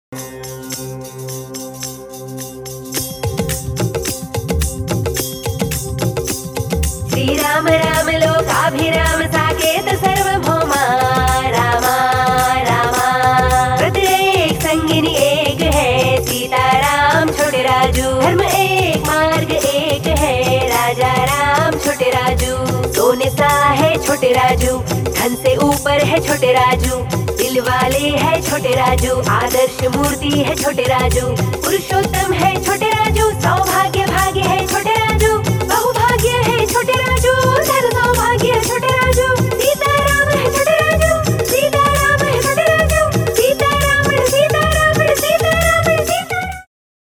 श्रीराम राम लोकाभिराम साकेत सर्वभौमा रामा रामा। प्रत्येक संगिनी एक है, सीताराम छोटे राजू। धर्म एक मार्ग एक है, राजा राम छोटे राजू। सोने सा है छोटे राजू, धन से ऊपर है छोटे राजू। दिल वाले है छोटे राजू, आदर्श मूर्ति है छोटे राजू। पुरुषोत्तम है छोटे राजू, सौभाग्य भाग्य है छोटे